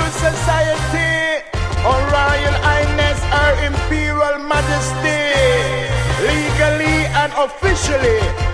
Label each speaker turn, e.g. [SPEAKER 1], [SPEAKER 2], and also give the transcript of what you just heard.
[SPEAKER 1] society, or Royal Highness, Her Imperial Majesty, legally and officially